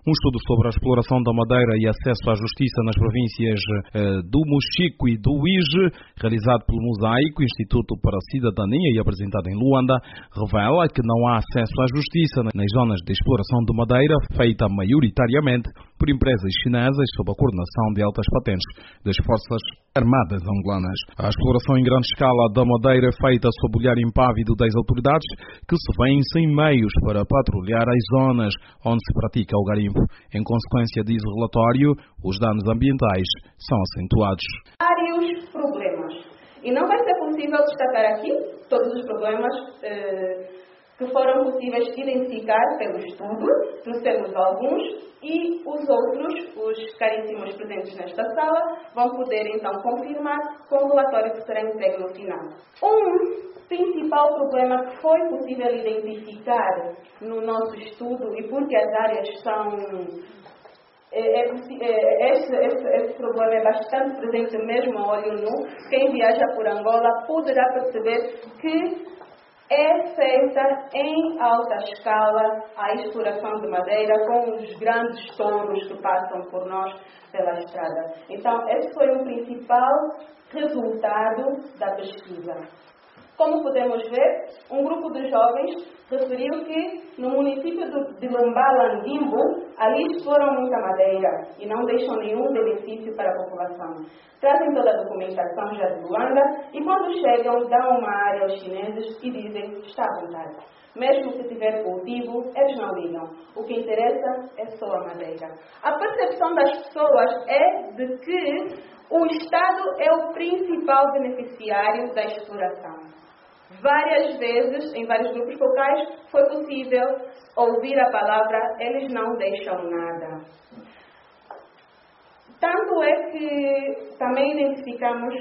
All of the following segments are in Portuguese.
Um estudo sobre a exploração da madeira e acesso à justiça nas províncias do Mochico e do Uíge, realizado pelo Mosaico, Instituto para a Cidadania e apresentado em Luanda, revela que não há acesso à justiça nas zonas de exploração de madeira, feita maioritariamente por empresas chinesas sob a coordenação de altas patentes das Forças Armadas angolanas. A exploração em grande escala da madeira é feita sob o olhar impávido das autoridades, que se veem sem meios para patrulhar as zonas onde se pratica o garimpo. Em consequência, diz o relatório, os danos ambientais são acentuados. Vários problemas. E não vai ser possível destacar aqui todos os problemas que foram possíveis identificar pelo estudo, trouxemos alguns, e os outros, os caríssimos presentes nesta sala, vão poder então confirmar com o relatório que será entregue no final. Um principal problema que foi possível identificar no nosso estudo, e porque as áreas são... Esse problema é bastante presente mesmo a olho nu. Quem viaja por Angola poderá perceber que é feita em alta escala a exploração de madeira com os grandes touros que passam por nós pela estrada. Então, esse foi o principal resultado da pesquisa. Como podemos ver, um grupo de jovens referiu que no município de Lumbalandimbo, ali exploram muita madeira e não deixam nenhum benefício para a população. Trazem toda a documentação já de Luanda e quando chegam dão uma área aos chineses e dizem está à vontade. Mesmo que tiver cultivo, eles não ligam. O que interessa é só a madeira. A percepção das pessoas é de que o Estado é o principal beneficiário da exploração. Várias vezes, em vários grupos focais, foi possível ouvir a palavra eles não deixam nada. Tanto é que também identificamos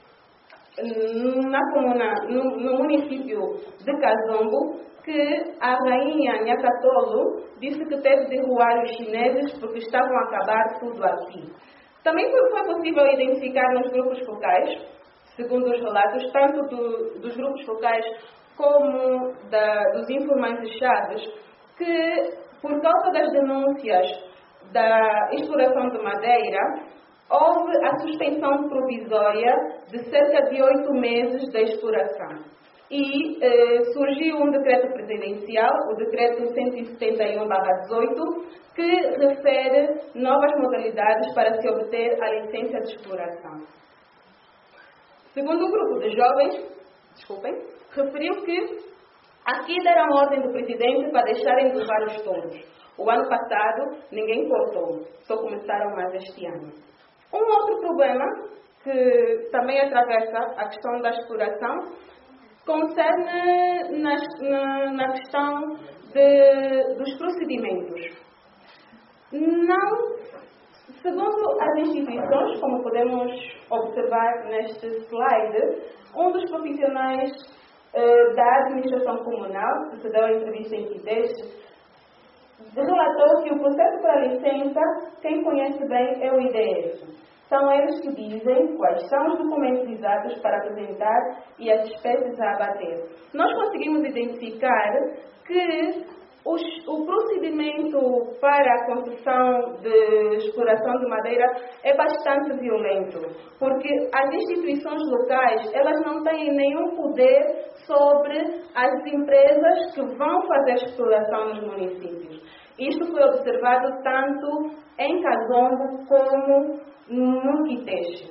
no município de Kazombo que a rainha Nyakatolo disse que teve de derrubar os chineses porque estavam a acabar tudo aqui. Também foi possível identificar nos grupos focais, segundo os relatos, tanto dos grupos focais como dos informantes-chave, que por causa das denúncias da exploração de madeira, houve a suspensão provisória de cerca de 8 meses da exploração. E surgiu um decreto presidencial, o decreto 171/18, que refere novas modalidades para se obter a licença de exploração. Segundo o grupo de jovens, referiu que aqui deram ordem do presidente para deixarem de levar os touros. O ano passado ninguém cortou, só começaram mais este ano. Um outro problema que também atravessa a questão da exploração concerne na questão dos procedimentos. Segundo as instituições, como podemos observar neste slide, um dos profissionais da administração comunal, que se deu a entrevista em Quideste, relatou que o processo para a licença, quem conhece bem é o IDF. São eles que dizem quais são os documentos exatos para apresentar e as espécies a abater. Nós conseguimos identificar que o procedimento para a construção de exploração de madeira é bastante violento, porque as instituições locais, elas não têm nenhum poder sobre as empresas que vão fazer a exploração nos municípios. Isto foi observado tanto em Kazombo como no Quiteste.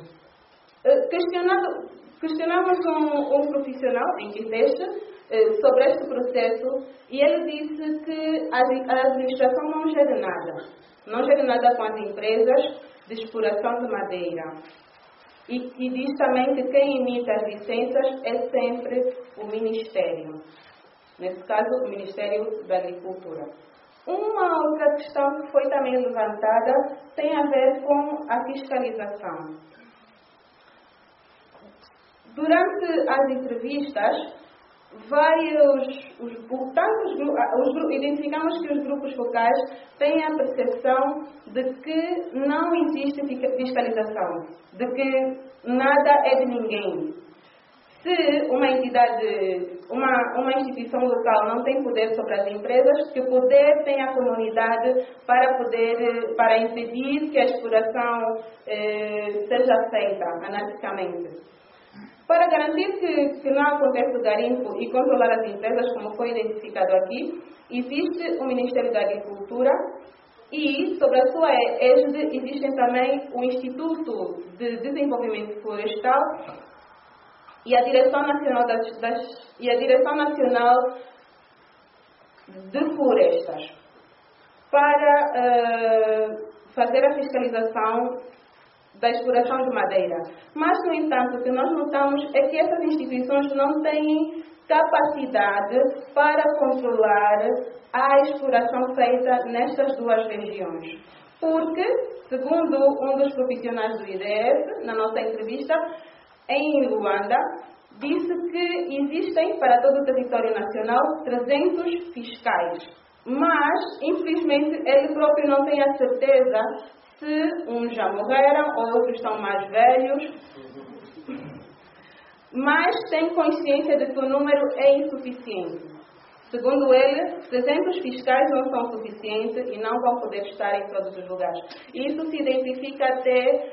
Questionamos um profissional em Quiteste sobre este processo e ele disse que a administração não gera nada com as empresas de exploração de madeira e diz também que quem emite as licenças é sempre o Ministério, nesse caso o Ministério da Agricultura. Uma outra questão que foi também levantada tem a ver com a fiscalização. Durante as entrevistas, identificamos que os grupos focais têm a percepção de que não existe fiscalização, de que nada é de ninguém. Se uma entidade, uma instituição local não tem poder sobre as empresas, que poder tem a comunidade para impedir que a exploração seja feita anarquicamente. Para garantir que não aconteça o garimpo e controlar as empresas, como foi identificado aqui, existe o Ministério da Agricultura e, sobre a sua égide, existem também o Instituto de Desenvolvimento Florestal e a Direção Nacional de Florestas, para fazer a fiscalização da exploração de madeira. Mas, no entanto, o que nós notamos é que essas instituições não têm capacidade para controlar a exploração feita nestas duas regiões. Porque, segundo um dos profissionais do IDF, na nossa entrevista, em Luanda, disse que existem para todo o território nacional 300 fiscais. Mas, infelizmente, ele próprio não tem a certeza se uns já morreram, outros são mais velhos, mas tem consciência de que o número é insuficiente. Segundo ele, 300 fiscais não são suficientes e não vão poder estar em todos os lugares. Isso se identifica até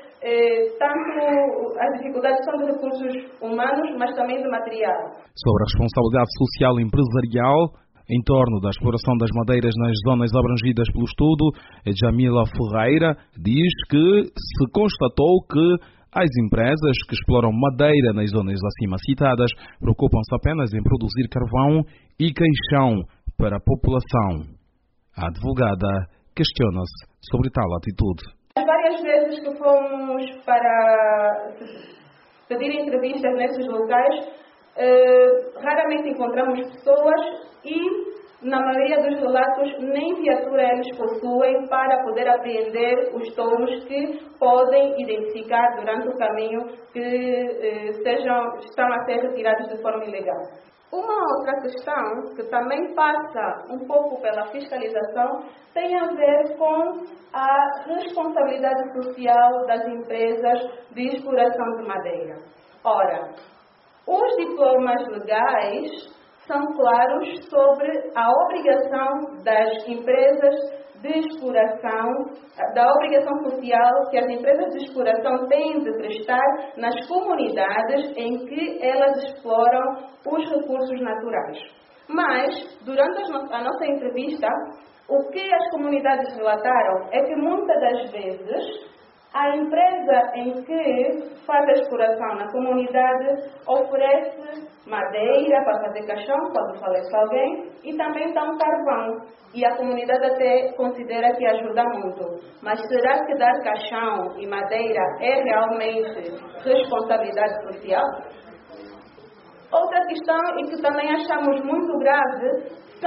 tanto as dificuldades são de recursos humanos, mas também de material. Sobre a responsabilidade social e empresarial em torno da exploração das madeiras nas zonas abrangidas pelo estudo, Jamila Ferreira diz que se constatou que as empresas que exploram madeira nas zonas acima citadas preocupam-se apenas em produzir carvão e caixão para a população. A advogada questiona-se sobre tal atitude. As várias vezes que fomos para pedir entrevistas nesses locais, raramente encontramos pessoas e, na maioria dos relatos, nem viatura eles possuem para poder apreender os tomos que podem identificar durante o caminho que estão a ser retirados de forma ilegal. Uma outra questão que também passa um pouco pela fiscalização tem a ver com a responsabilidade social das empresas de exploração de madeira. Ora, os diplomas legais são claros sobre a obrigação das empresas de exploração, da obrigação social que as empresas de exploração têm de prestar nas comunidades em que elas exploram os recursos naturais. Mas, durante a nossa entrevista, o que as comunidades relataram é que muitas das vezes a empresa em que faz a exploração na comunidade oferece madeira para fazer caixão, quando falece alguém, e também dá um carvão. E a comunidade até considera que ajuda muito. Mas será que dar caixão e madeira é realmente responsabilidade social? Outra questão, e que também achamos muito grave,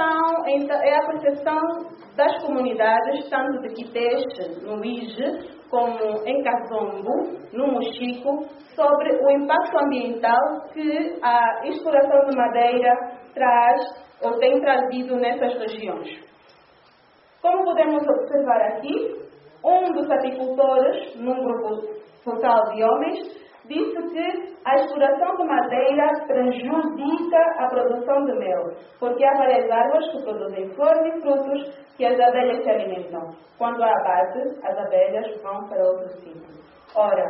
é a percepção das comunidades, tanto de Quiteste, no Ige, como em Kazombo, no Mochico, sobre o impacto ambiental que a exploração de madeira traz ou tem trazido nessas regiões. Como podemos observar aqui, um dos apicultores, num grupo total de homens, disse que a exploração de madeira prejudica a produção de mel, porque há várias árvores que produzem flores e frutos que as abelhas se alimentam. Quando há abate, as abelhas vão para outro sítio. Ora,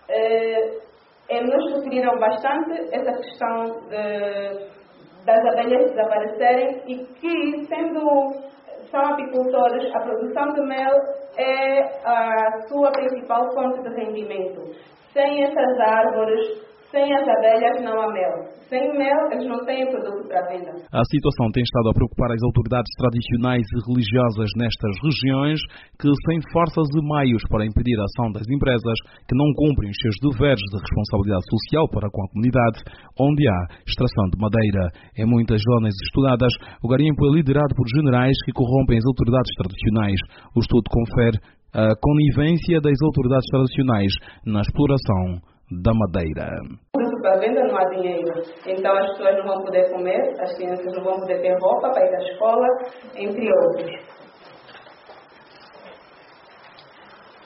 eles referiram bastante essa questão das abelhas desaparecerem e que, são apicultores, a produção de mel é a sua principal fonte de rendimento. Sem essas árvores, sem as abelhas, não há mel. Sem mel, eles não têm produto para venda. A situação tem estado a preocupar as autoridades tradicionais e religiosas nestas regiões que, sem forças e meios para impedir a ação das empresas que não cumprem os seus deveres de responsabilidade social para com a comunidade, onde há extração de madeira. Em muitas zonas estudadas, o garimpo é liderado por generais que corrompem as autoridades tradicionais. O estudo confere a conivência das autoridades tradicionais na exploração da madeira. Para venda não há dinheiro, então as pessoas não vão poder comer, as crianças não vão poder ter roupa para ir à escola, entre outros. Outra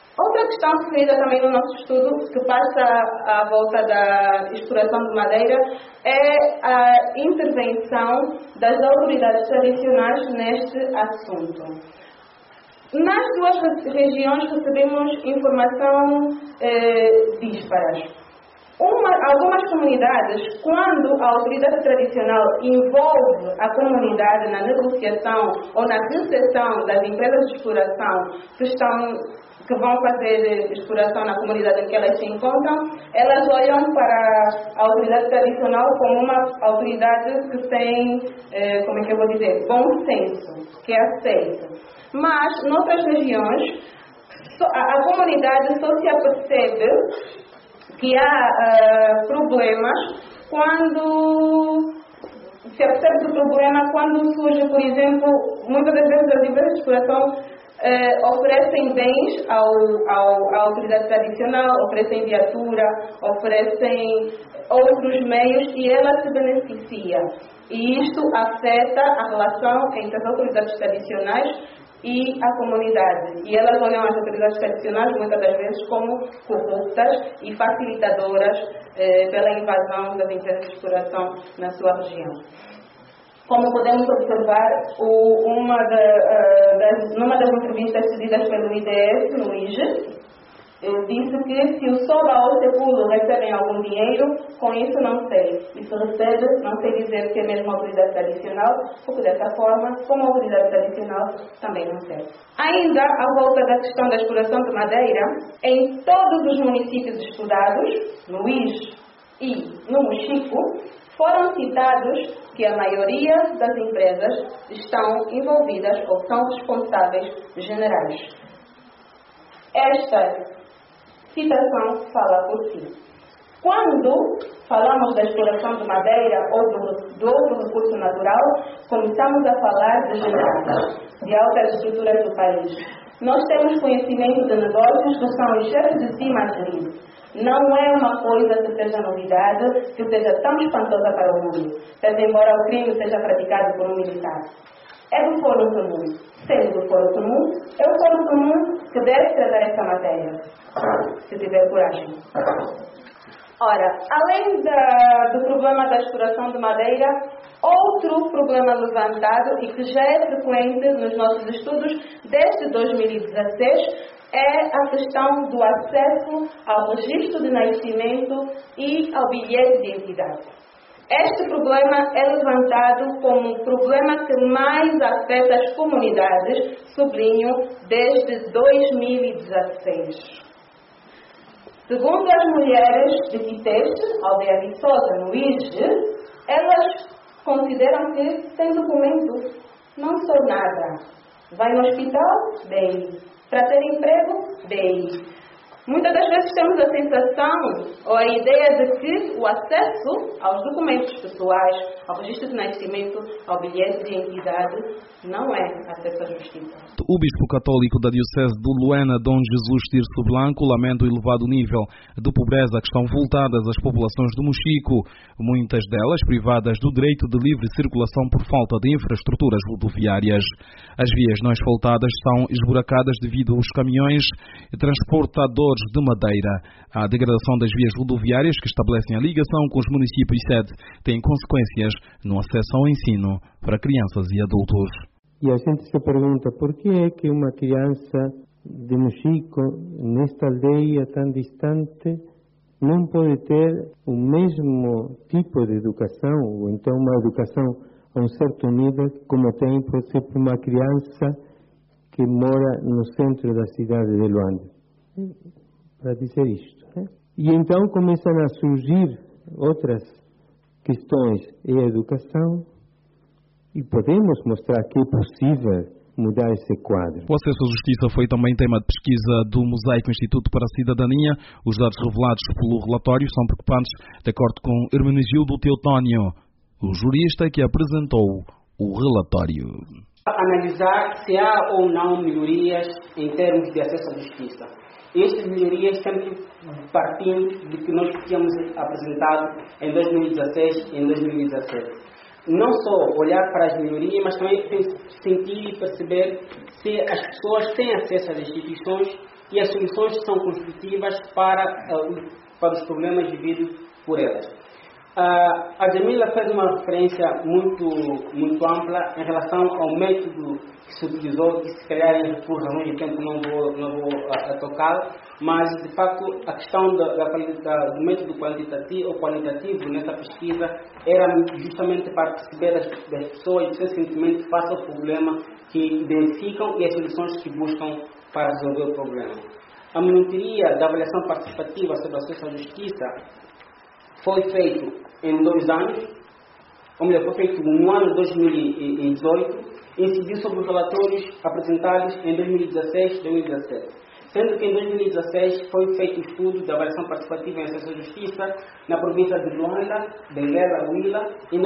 questão referida também no nosso estudo, que passa à volta da exploração de madeira, é a intervenção das autoridades tradicionais neste assunto. Nas duas regiões recebemos informação dispares. Algumas comunidades, quando a autoridade tradicional envolve a comunidade na negociação ou na recepção das empresas de exploração que vão fazer exploração na comunidade em que elas se encontram, elas olham para a autoridade tradicional como uma autoridade que tem, bom senso, que é aceita. Mas, noutras regiões, a comunidade só se apercebe que há problemas quando se apercebe do problema quando surge, por exemplo, muitas das vezes as empresas de exploração oferecem bens à autoridade tradicional, oferecem viatura, oferecem outros meios e ela se beneficia. E isto afeta a relação entre as autoridades tradicionais e a comunidade. E elas olham as autoridades tradicionais muitas das vezes como corruptas e facilitadoras pela invasão das empresas de exploração na sua região. Como podemos observar, numa das entrevistas cedidas pelo IDF, no IGE, disse que se o Soba ou o Sepulo recebem algum dinheiro, com isso não sei. E se recebe, não sei dizer que é mesmo autoridade tradicional, porque dessa forma, como autoridade tradicional, também não sei. Ainda, à volta da questão da exploração de madeira, em todos os municípios estudados, no IGE e no Mochico, foram citados que a maioria das empresas estão envolvidas ou são responsáveis generais. Esta citação fala por si. Quando falamos da exploração de madeira ou do outro recurso natural, começamos a falar de generais, de altas estruturas do país. Nós temos conhecimento de negócios que são os chefes de cima a gerir. Não é uma coisa que seja novidade, que seja tão espantosa para o mundo, pese embora o crime seja praticado por um militar. É do fórum comum. Sendo do fórum comum, é o fórum comum que deve tratar esta matéria, se tiver coragem. Ora, além do problema da exploração de madeira, outro problema levantado e que já é frequente nos nossos estudos desde 2016 é a questão do acesso ao registro de nascimento e ao bilhete de identidade. Este problema é levantado como um problema que mais afeta as comunidades, sublinho, desde 2016. Segundo as mulheres de Quiteste, aldeia Viçosa, no IGE, elas consideram que sem documento não sou nada. Vai no hospital? Bem. Para ter emprego? Bem. Muitas das vezes temos a sensação ou a ideia de que o acesso aos documentos pessoais, ao registro de nascimento, ao bilhete de identidade, não é acesso à justiça. O bispo católico da Diocese de Luena, Dom Jesus Tirso Blanco, lamenta o elevado nível de pobreza que estão voltadas às populações do Mochico, muitas delas privadas do direito de livre circulação por falta de infraestruturas rodoviárias. As vias não asfaltadas estão esburacadas devido aos caminhões transportadores de madeira. A degradação das vias rodoviárias que estabelecem a ligação com os municípios sede tem consequências no acesso ao ensino para crianças e adultos. E a gente se pergunta por que é que uma criança de Mochico, nesta aldeia tão distante, não pode ter o mesmo tipo de educação, ou então uma educação a um certo nível, como tem, por exemplo, uma criança que mora no centro da cidade de Luanda. Para dizer isto. E então começam a surgir outras questões em educação e podemos mostrar que é possível mudar esse quadro. O acesso à justiça foi também tema de pesquisa do Mosaico Instituto para a Cidadania. Os dados revelados pelo relatório são preocupantes, de acordo com Hermenegildo Teotónio, o jurista que apresentou o relatório. Analisar se há ou não melhorias em termos de acesso à justiça. Estas melhorias sempre partindo do que nós tínhamos apresentado em 2016 e em 2017. não só olhar para as melhorias, mas também sentir e perceber se as pessoas têm acesso às instituições e as soluções são construtivas para os problemas vividos por elas. A Jamila fez uma referência muito ampla em relação ao método que se utilizou, que se calhar por razões de tempo não vou tocar, mas de facto a questão do método qualitativo nessa pesquisa era justamente para perceber as pessoas, o seu sentimento face ao problema que identificam e as soluções que buscam para resolver o problema. A monitoria da avaliação participativa sobre o acesso à justiça foi feito em 2 anos, ou melhor, foi feito no ano de 2018, e incidiu sobre os relatórios apresentados em 2016 e 2017. Sendo que em 2016 foi feito o estudo de avaliação participativa em acesso à justiça na província de Luanda, Benguela, Huila, e em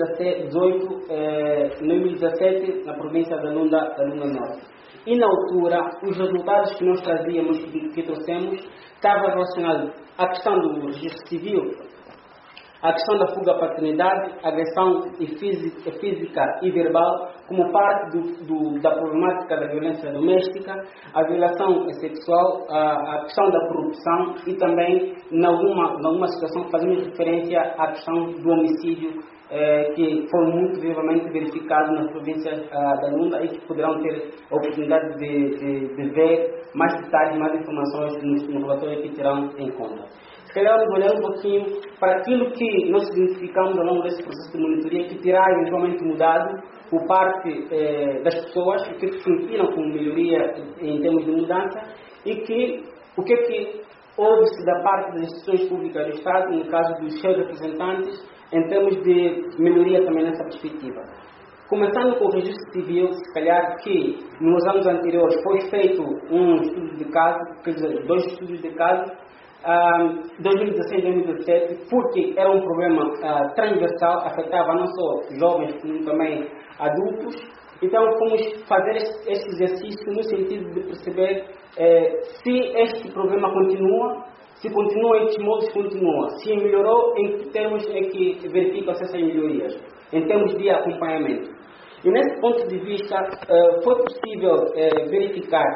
2017 na província da Lunda Norte. E na altura, os resultados que nós trazíamos, que trouxemos, estavam relacionados à questão do registro civil, a questão da fuga à paternidade, agressão física e verbal, como parte da problemática da violência doméstica, a violação sexual, a questão da corrupção e também, em alguma situação, fazemos referência à questão do homicídio, que foi muito vivamente verificado nas províncias da Lunda e que poderão ter a oportunidade de ver mais detalhes, mais informações no relatório que terão em conta. Se calhar vamos olhar um pouquinho para aquilo que nós identificamos ao longo desse processo de monitoria, que terá eventualmente mudado por parte das pessoas, o que sentiram como melhoria em termos de mudança e o que houve-se da parte das instituições públicas do Estado, no caso dos seus representantes, em termos de melhoria também nessa perspectiva. Começando com o registro civil, se calhar que nos anos anteriores foi feito um estudo de caso, quer dizer, 2 estudos de caso, 2016 e 2017, porque era um problema transversal, afetava não só jovens, como também adultos. Então, fomos fazer este exercício no sentido de perceber se este problema continua, se continua em que modos continua, se melhorou, em que termos é que verificam-se essas melhorias, em termos de acompanhamento. E nesse ponto de vista, foi possível verificar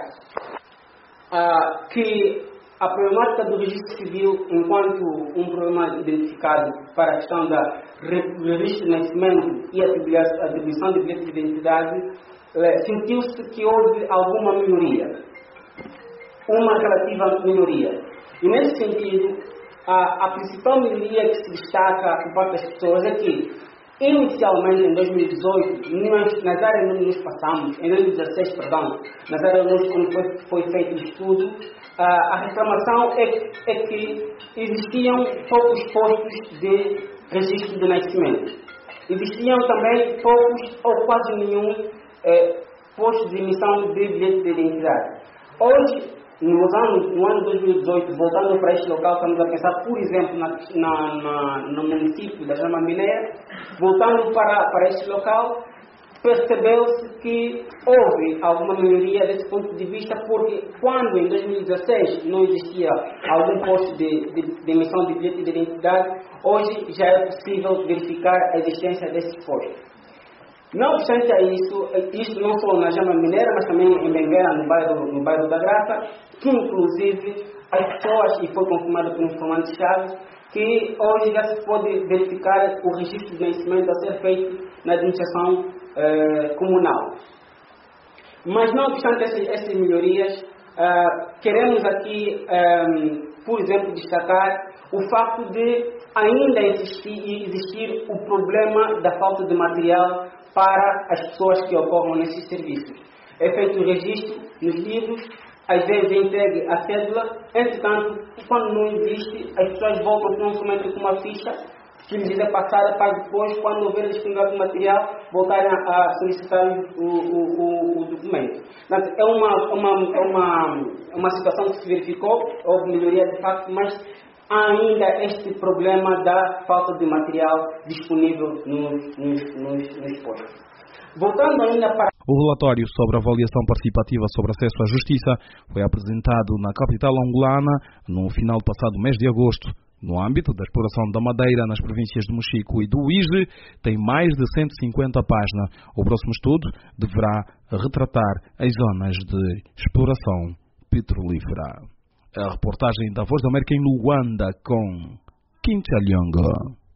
que a problemática do registro civil, enquanto um problema identificado para a questão do registro de nascimento e a atribuição de bilhete de identidade, sentiu-se que houve alguma melhoria, uma relativa melhoria. E nesse sentido, a principal melhoria que se destaca por parte das pessoas é que, inicialmente em 2018, nas áreas onde nos passamos, em 2016, perdão, nas áreas onde foi feito o estudo, a reclamação é que existiam poucos postos de registro de nascimento. Existiam também poucos ou quase nenhum postos de emissão de bilhete de identidade. Hoje, no ano 2018, voltando para este local, estamos a pensar, por exemplo, no município da Jamambineira, voltando para este local, percebeu-se que houve alguma melhoria desse ponto de vista, porque quando em 2016 não existia algum posto de emissão de bilhete de identidade, hoje já é possível verificar a existência desses postos. Não obstante a isto não só na Jamambineira, mas também em Benguela, no bairro da Graça, que inclusive as pessoas, e foi confirmado por um informante-chave, que hoje já se pode verificar o registro de nascimento a ser feito na administração comunal. Mas não obstante essas melhorias, queremos aqui, por exemplo, destacar o facto de ainda existir o problema da falta de material para as pessoas que ocorram nesses serviços. É feito o registro nos livros, às vezes é entregue a cédula, entretanto, quando não existe, as pessoas voltam não somente com uma ficha que lhes é passada para depois, quando houver disponibilidade de material, voltarem a solicitar o documento. Portanto, é uma situação que se verificou, houve melhoria de facto, mas há ainda este problema da falta de material disponível nos postos. Voltando ainda para o relatório sobre a avaliação participativa sobre acesso à justiça foi apresentado na capital angolana no final do passado mês de agosto. No âmbito da exploração da madeira nas províncias de Mochico e do Uíge, tem mais de 150 páginas. O próximo estudo deverá retratar as zonas de exploração petrolífera. A reportagem da Voz da América em Luanda com Quinta Lyongo.